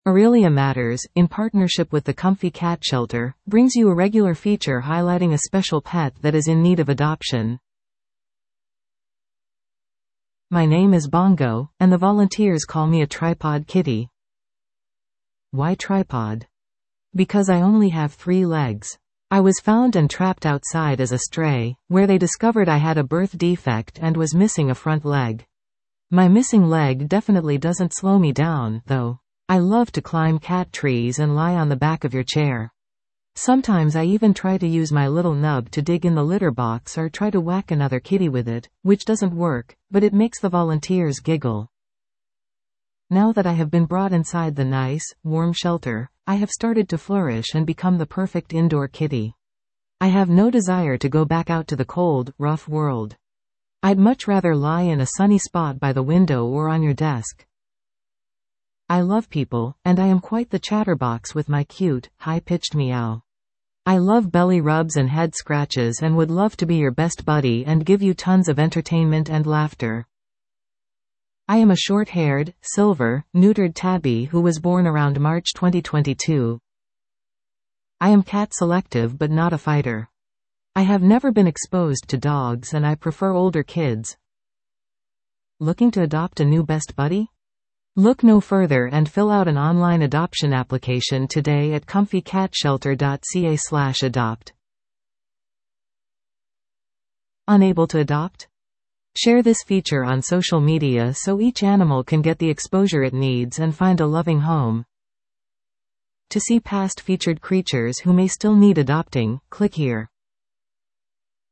Aurelia Matters, in partnership with the Comfy Cat Shelter, brings you a regular feature highlighting a special pet that is in need of adoption. My name is Bongo, and the volunteers call me a tripod kitty. Why tripod? Because I only have 3 legs. I was found and trapped outside as a stray, where they discovered I had a birth defect and was missing a front leg. My missing leg definitely doesn't slow me down, though. I love to climb cat trees and lie on the back of your chair. Sometimes I even try to use my little nub to dig in the litter box or try to whack another kitty with it, which doesn't work, but it makes the volunteers giggle. Now that I have been brought inside the nice, warm shelter, I have started to flourish and become the perfect indoor kitty. I have no desire to go back out to the cold, rough world. I'd much rather lie in a sunny spot by the window or on your desk. I love people, and I am quite the chatterbox with my cute, high-pitched meow. I love belly rubs and head scratches and would love to be your best buddy and give you tons of entertainment and laughter. I am a short-haired, silver, neutered tabby who was born around March 2022. I am cat selective but not a fighter. I have never been exposed to dogs and I prefer older kids. Looking to adopt a new best buddy? Look no further and fill out an online adoption application today at comfycatshelter.ca/adopt. Unable to adopt? Share this feature on social media so each animal can get the exposure it needs and find a loving home. To see past featured creatures who may still need adopting, click here.